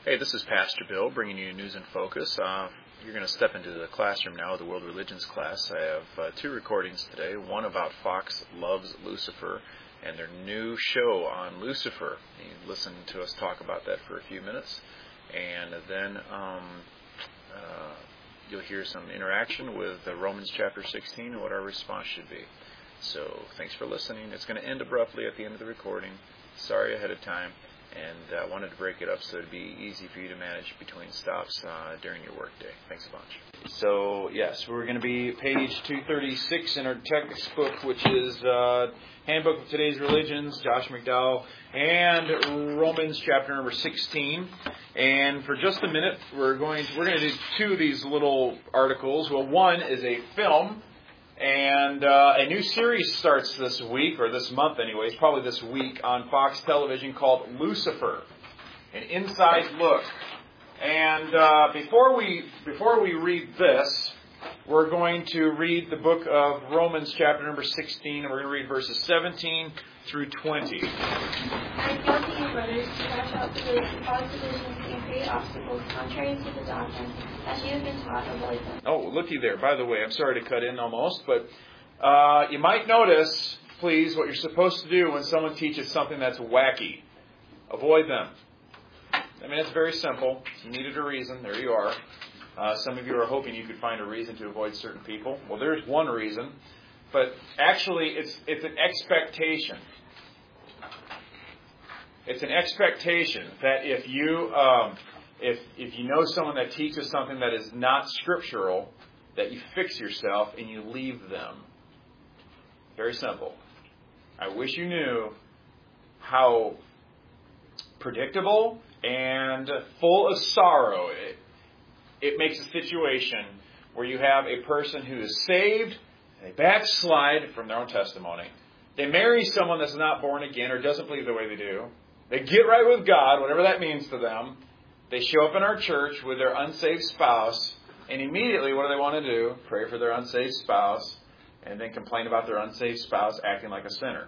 Hey, this is Pastor Bill bringing you News in Focus. You're going to step into the classroom now, the World Religions class. I have two recordings today, one about Fox Loves Lucifer and their new show on Lucifer. You listen to us talk about that for a few minutes, and then you'll hear some interaction with Romans chapter 16 and what our response should be. So thanks for listening. It's going to end abruptly at the end of the recording. Sorry ahead of time. And I wanted to break it up so it'd be easy for you to manage between stops during your workday. Thanks a bunch. So, yes, we're going to be page 236 in our textbook, which is Handbook of Today's Religions, Josh McDowell, and Romans chapter number 16. And for just a minute, we're going to do two of these little articles. Well, one is a film. And a new series starts this week, or this month anyways, probably this week, on Fox Television called Lucifer, an inside look. And before we read this, we're going to read the book of Romans chapter number 16, and we're going to read verses 17 through 20. I appeal to you, brothers, to watch out for those who cause divisions and create obstacles contrary to the doctrine, as you have been taught, avoid them. Oh, looky there. By the way, I'm sorry to cut in almost, but you might notice, please, what you're supposed to do when someone teaches something that's wacky. Avoid them. I mean, it's very simple. You needed a reason. There you are. Some of you are hoping you could find a reason to avoid certain people. Well, there's one reason. But actually, it's an expectation. It's an expectation that if you know someone that teaches something that is not scriptural, that you fix yourself and you leave them. Very simple. I wish you knew how predictable and full of sorrow it makes a situation where you have a person who is saved, and they backslide from their own testimony. They marry someone that's not born again or doesn't believe the way they do. They get right with God, whatever that means to them. They show up in our church with their unsaved spouse, and immediately what do they want to do? Pray for their unsaved spouse, and then complain about their unsaved spouse acting like a sinner.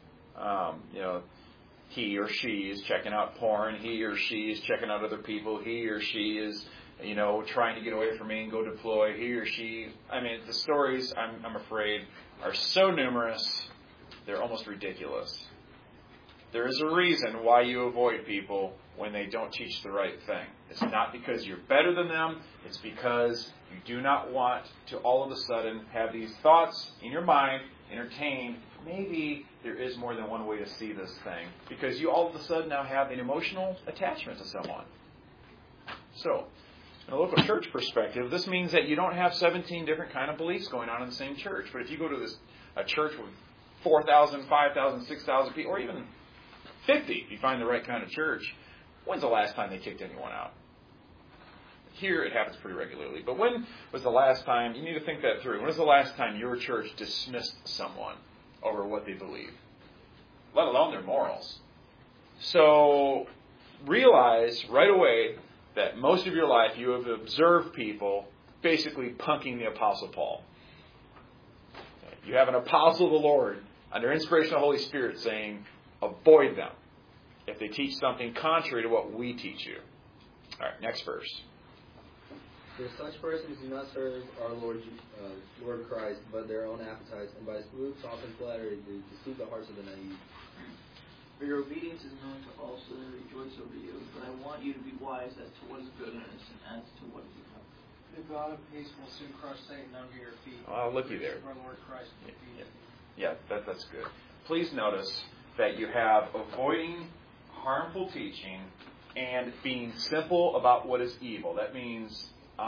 He or she is checking out porn. He or she is checking out other people. He or she is, trying to get away from me and go deploy. He or she, the stories, I'm afraid, are so numerous, they're almost ridiculous. There is a reason why you avoid people when they don't teach the right thing. It's not because you're better than them. It's because you do not want to all of a sudden have these thoughts in your mind entertained. Maybe there is more than one way to see this thing. Because you all of a sudden now have an emotional attachment to someone. So, in a local church perspective, this means that you don't have 17 different kind of beliefs going on in the same church. But if you go to a church with 4,000, 5,000, 6,000 people, or even 50, if you find the right kind of church, when's the last time they kicked anyone out? Here it happens pretty regularly. But when was the last time, you need to think that through, when was the last time your church dismissed someone over what they believe? Let alone their morals. So realize right away that most of your life you have observed people basically punking the Apostle Paul. You have an apostle of the Lord under inspiration of the Holy Spirit saying, avoid them if they teach something contrary to what we teach you. All right, next verse. For such persons do not serve our Lord Christ, but their own appetites, and by smooth talk and flattery they deceive the hearts of the naive. For your obedience is known to all, so they rejoice over you. But I want you to be wise as to what is good and as to what is evil. The God of peace will soon crush Satan under your feet. Oh, looky there. Our Lord Christ. Yeah, that's good. Please notice that you have avoiding harmful teaching and being simple about what is evil. That means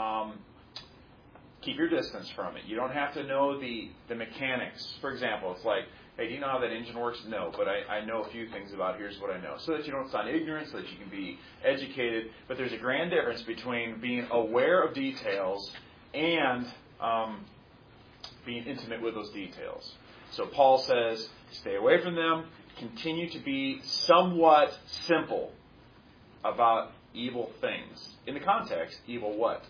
keep your distance from it. You don't have to know the mechanics. For example, it's like, hey, do you know how that engine works? No, but I know a few things about it. Here's what I know. So that you don't sound ignorant, so that you can be educated. But there's a grand difference between being aware of details and being intimate with those details. So Paul says, stay away from them. Continue to be somewhat simple about evil things. In the context, evil what?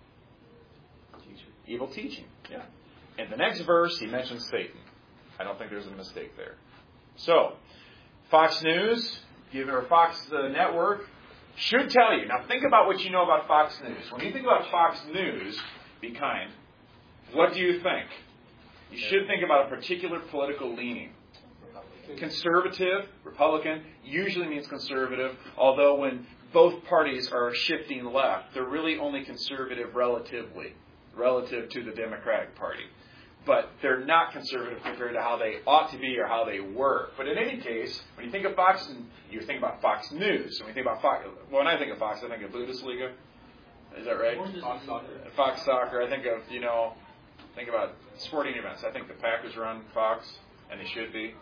Evil teaching. Yeah. In the next verse, he mentions Satan. I don't think there's a mistake there. So, Fox News, or Fox Network, should tell you. Now think about what you know about Fox News. When you think about Fox News, be kind. What do you think? You should think about a particular political leaning. Conservative, Republican, usually means conservative, although when both parties are shifting left, they're really only conservative relative to the Democratic Party. But they're not conservative compared to how they ought to be or how they were. But in any case, when you think of Fox, you think about Fox News. When you think about Fox, when I think of Fox, I think of Bundesliga. Is that right? Fox Soccer. Fox Soccer. I think of, think about sporting events. I think the Packers are on Fox, and they should be.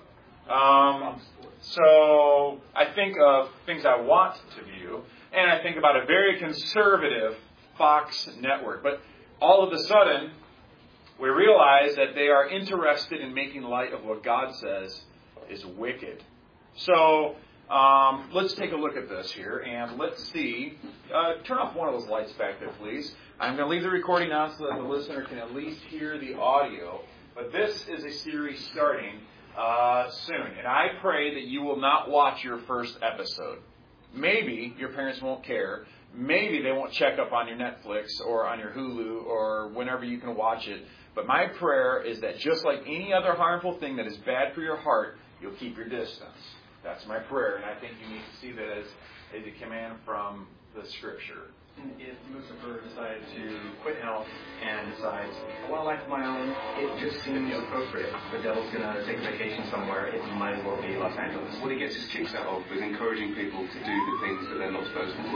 So I think of things I want to view, and I think about a very conservative Fox network. But all of a sudden, we realize that they are interested in making light of what God says is wicked. So let's take a look at this here, and let's see. Turn off one of those lights back there, please. I'm going to leave the recording on so that the listener can at least hear the audio. But this is a series starting soon. And I pray that you will not watch your first episode. Maybe your parents won't care. Maybe they won't check up on your Netflix or on your Hulu or whenever you can watch it. But my prayer is that just like any other harmful thing that is bad for your heart, you'll keep your distance. That's my prayer. And I think you need to see that as a command from the Scripture. If Lucifer decides to quit health and decides, I want a life of my own, it just seems appropriate. The devil's going to take a vacation somewhere. It might as well be Los Angeles. What he gets his kicks out of is encouraging people to do the things that they're not supposed to do.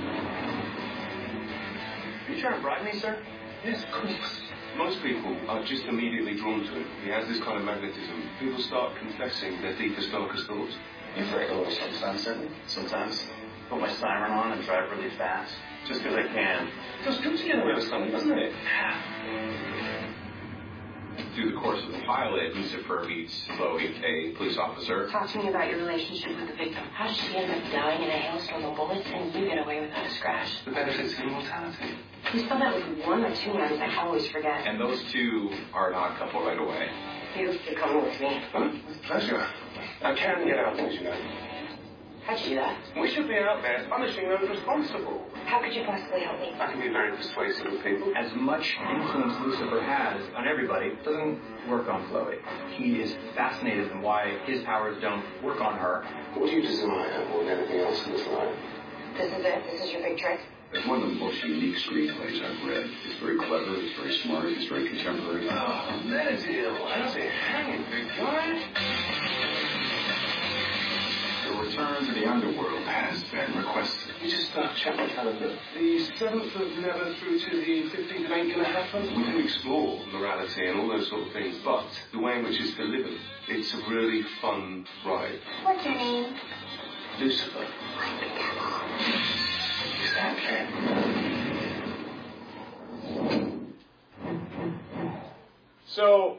Are you trying to bribe me, sir? Yes, of course. Most people are just immediately drawn to him. He has this kind of magnetism. People start confessing their deepest, darkest thoughts. You break a little sometimes, sometimes. Put my siren on and drive really fast. Just because I can. Feels good to get away with something, doesn't it? Through the course of the pilot, Lucifer meets Chloe, a police officer. Talk to me about your relationship with the victim. How did she end up dying in a hailstorm of bullets and you get away without a scratch? The benefits of immortality. You spelled that with one or two M's. I always forget. And those two are not a couple right away. You're coming with me. Huh? With pleasure. I can get out things, you know. How'd you do that? We should be out there punishing those responsible. How could you possibly help me? I can be very persuasive with people. As much influence Lucifer has on everybody, doesn't work on Chloe. He is fascinated in why his powers don't work on her. What do you desire more than anything else in this life? This is it? This is your big trick? It's one of the most unique screenplays I've read. It's very clever, it's very smart, it's very contemporary. Oh, that is ill. I say, hang it, big guy. The return to the underworld has been requested. You just check my calendar. The 7th of Never through to the 15th, it ain't gonna happen. We can explore morality and all those sort of things, but the way in which it's delivered, it's a really fun ride. What's your name? Lucifer. Exactly. So,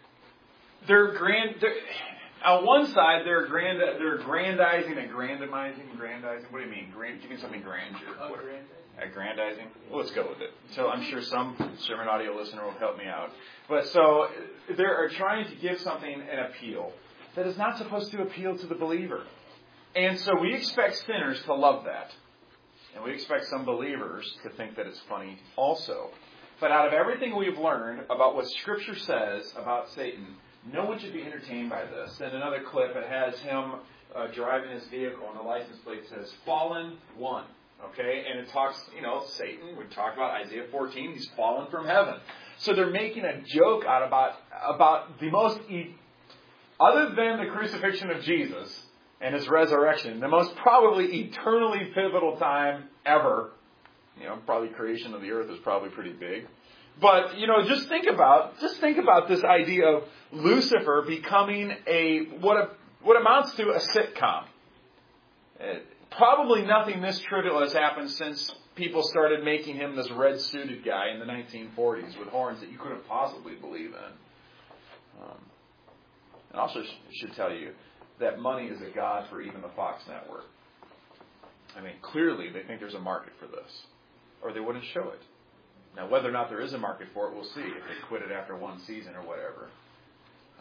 on one side, they're aggrandizing and grandizing. What do you mean? Give me something grandeur. Aggrandizing? Well, let's go with it. So I'm sure some sermon audio listener will help me out. But so they are trying to give something an appeal that is not supposed to appeal to the believer. And so we expect sinners to love that. And we expect some believers to think that it's funny also. But out of everything we've learned about what Scripture says about Satan, no one should be entertained by this. In another clip, it has him driving his vehicle, and the license plate says, Fallen One. Okay? And it talks, Satan, we talked about Isaiah 14, he's fallen from heaven. So they're making a joke out about the most, other than the crucifixion of Jesus and his resurrection, the most probably eternally pivotal time ever. Probably creation of the earth is probably pretty big. But, just think about this idea of Lucifer becoming what amounts to a sitcom. Probably nothing this trivial has happened since people started making him this red-suited guy in the 1940s with horns that you couldn't possibly believe in. And also should tell you that money is a god for even the Fox network. I mean, clearly they think there's a market for this, or they wouldn't show it. Now, whether or not there is a market for it, we'll see if they quit it after one season or whatever.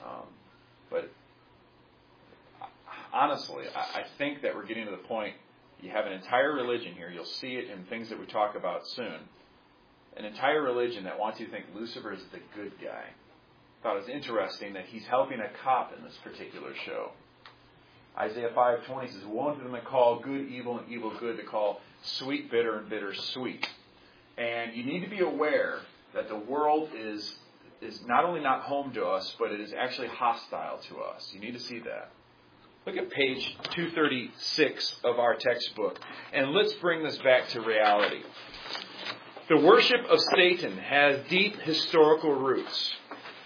But honestly, I think that we're getting to the point You have an entire religion here. You'll see it in things that we talk about soon. An entire religion that wants you to think Lucifer is the good guy. I thought it was interesting that he's helping a cop in this particular show. Isaiah 5:20 says, "Woe unto them that call good evil and evil good, to call sweet bitter and bitter sweet." And you need to be aware that the world is not only not home to us, but it is actually hostile to us. You need to see that. Look at page 236 of our textbook, and let's bring this back to reality. The worship of Satan has deep historical roots.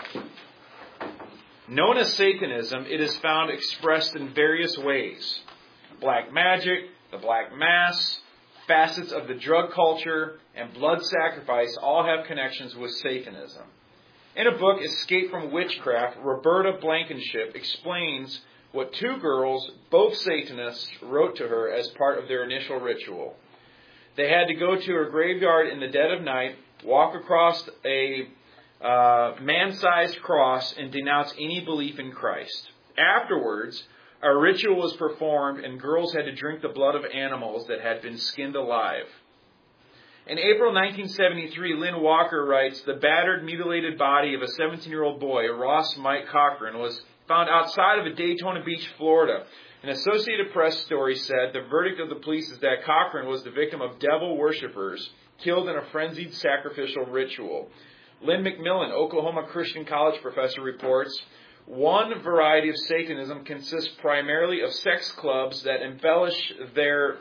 Known as Satanism, it is found expressed in various ways. Black magic, the Black Mass, facets of the drug culture, and blood sacrifice all have connections with Satanism. In a book, Escape from Witchcraft, Roberta Blankenship explains what two girls, both Satanists, wrote to her as part of their initial ritual. They had to go to a graveyard in the dead of night, walk across a man-sized cross, and denounce any belief in Christ. Afterwards, a ritual was performed, and girls had to drink the blood of animals that had been skinned alive. In April 1973, Lynn Walker writes, "The battered, mutilated body of a 17-year-old boy, Ross Mike Cochran, was found outside of Daytona Beach, Florida. An Associated Press story said the verdict of the police is that Cochran was the victim of devil worshippers killed in a frenzied sacrificial ritual." Lynn McMillan, Oklahoma Christian College professor, reports, "One variety of Satanism consists primarily of sex clubs that embellish their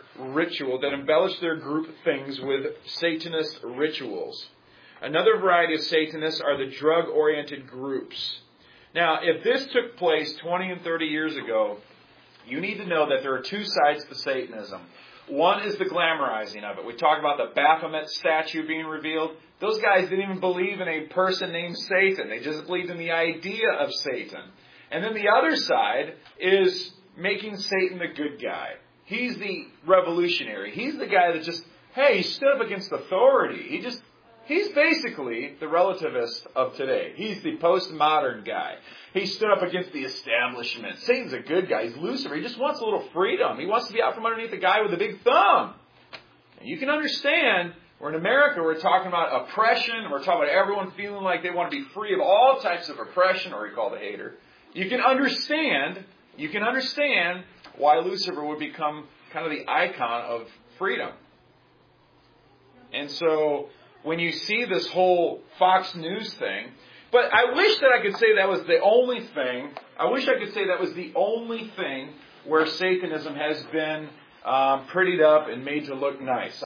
group things with Satanist rituals. Another variety of Satanists are the drug-oriented groups." Now, if this took place 20 and 30 years ago, you need to know that there are two sides to Satanism. One is the glamorizing of it. We talk about the Baphomet statue being revealed. Those guys didn't even believe in a person named Satan. They just believed in the idea of Satan. And then the other side is making Satan the good guy. He's the revolutionary. He's the guy that just, he stood up against authority. He's basically the relativist of today. He's the postmodern guy. He stood up against the establishment. Satan's a good guy. He's Lucifer. He just wants a little freedom. He wants to be out from underneath the guy with the big thumb. And you can understand, we're in America, we're talking about oppression. We're talking about everyone feeling like they want to be free of all types of oppression, or you call the hater. You can understand why Lucifer would become kind of the icon of freedom. And so, when you see this whole Fox News thing, but I wish that I could say that was the only thing. I wish I could say that was the only thing where Satanism has been prettied up and made to look nice.